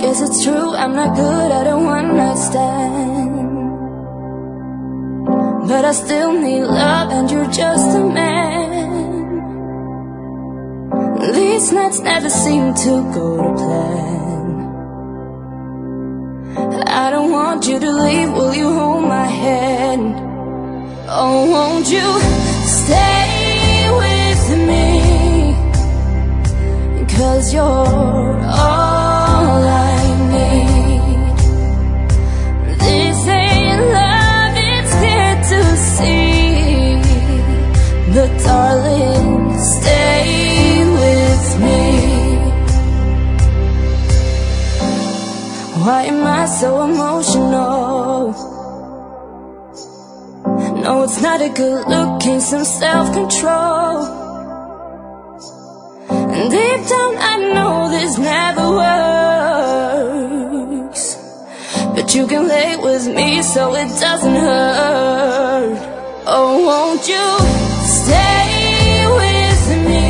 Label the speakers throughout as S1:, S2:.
S1: Yes, it's true, I'm not good at a one-night stand, but I still need love and you're just a man. These nights never seem to go to plan. I don't want you to leave, will you hold my hand? Oh, won't you stay with me? 'Cause you're all I need. This ain't love, it's clear to see, but darling, stay with me. Why am I so emotional? No, it's not a good look, ain't some self-control. And deep down I know this never works, but you can lay with me so it doesn't hurt. Oh, won't you stay with me?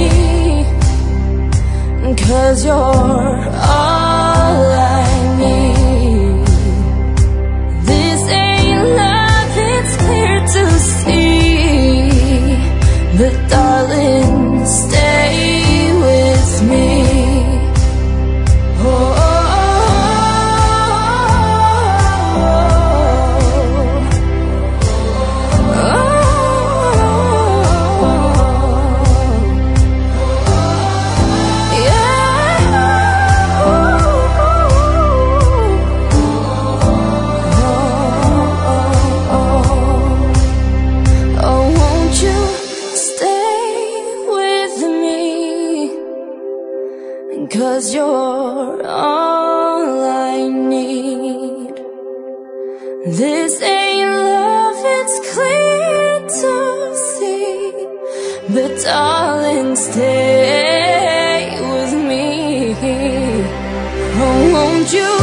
S1: 'Cause you're all I need. This ain't love, it's clear to see, but darling, stay with me. Oh, because you're all I need. This ain't love, it's clear to see, but darling, stay with me. Oh, won't you